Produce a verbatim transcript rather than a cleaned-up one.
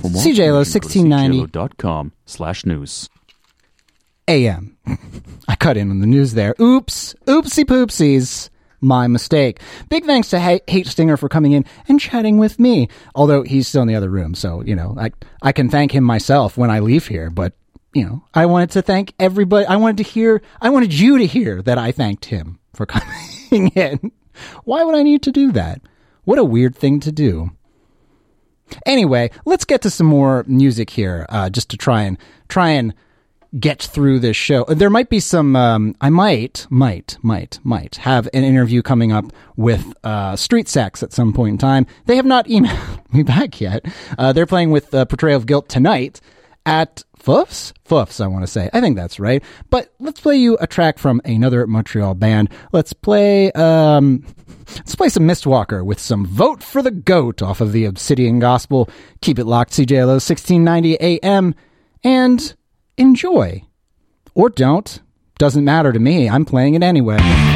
For more C J L O sixteen ninety dot com slash news. A M. I cut in on the news there. Oops. Oopsie poopsies. My mistake. Big thanks to H- Hate Stinger for coming in and chatting with me. Although he's still in the other room, so, you know, I, I can thank him myself when I leave here. But, you know, I wanted to thank everybody. I wanted to hear, I wanted you to hear that I thanked him for coming in. Why would I need to do that? What a weird thing to do. Anyway, let's get to some more music here, uh, just to try and try and get through this show. There might be some, um, I might, might, might, might have an interview coming up with uh, Street Sex at some point in time. They have not emailed me back yet. Uh, they're playing with uh, Portrayal of Guilt tonight at Foofs? Foofs, I want to say. I think that's right. But let's play you a track from another Montreal band. Let's play, um, let's play some Mistwalker with some Vote for the Goat off of the Obsidian Gospel. Keep it locked, C J L O sixteen ninety A M, and enjoy. Or don't. Doesn't matter to me. I'm playing it anyway.